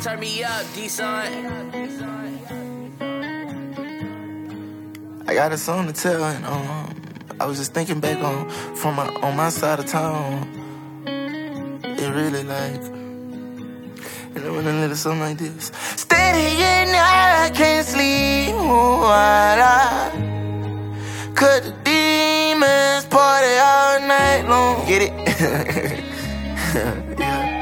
Turn me up, D-Son. I got a song to tell, and I was just thinking back on my side of town. It really like, and it went a little something like this. Steady at night, I can't sleep. Cut the demons, party all night long. Get it? Yeah.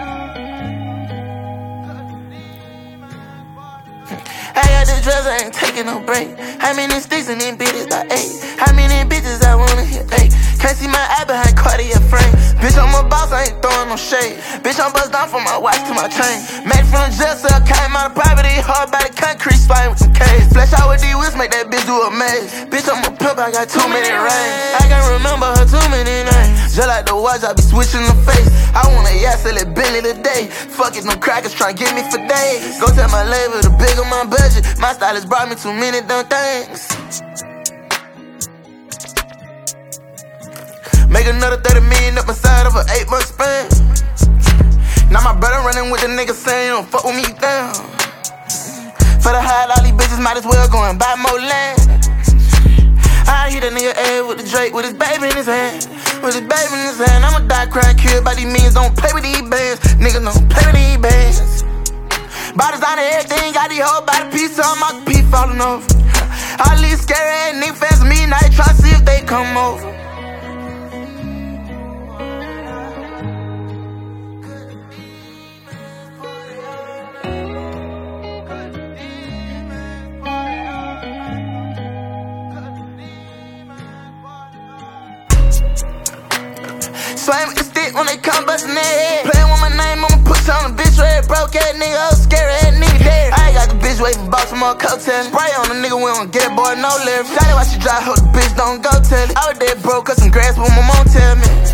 I got the drugs, I ain't taking no break. How many sticks and then bitches I ate? How many bitches I wanna hit? Ay, can't see my eye behind Cartier frame. Bitch, I'm a boss, I ain't throwing no shade. Bitch, I'm bust down from my watch to my chain. Made from the jail cell, came out of poverty, hard by the concrete, spine with some K's. Flash out with D-Whiz, make that bitch do a maze. Bitch, I'm a pimp, I got too many rings. I can't remember her too many names. Just like the watch, I be switching the face. I want a yacht, sell it Bentley today. Fuck it, no crackers tryna get me for days. Go tell my label to bigger my budget. My stylist brought me too many dumb things. Make another 30 million up inside of an 8-month span. Now my brother running with the nigga saying, don't fuck with me down. For the high, all these bitches might as well go and buy more land. I hit a nigga head with the Drake with his baby in his hand. With his baby in his hand, I'ma die crying, killed by these means. Don't play with these bands, niggas don't play with these bands. Bodies on everything, got these whole body piece on my pee falling off. All these scary ass niggas fans me, now they try to see if they come over. Swing with the stick when they come bustin' their head. Playin' with my name, I'ma put on a bitch red. Broke ass nigga, oh scary ass nigga dead. I ain't got the bitch waiting for Baltimore coattail. Spray on the nigga, we don't get it, boy, no lift. Tell you why she drive, hope the bitch don't go tell it. I was dead broke, cause some grass, what my mom tell me.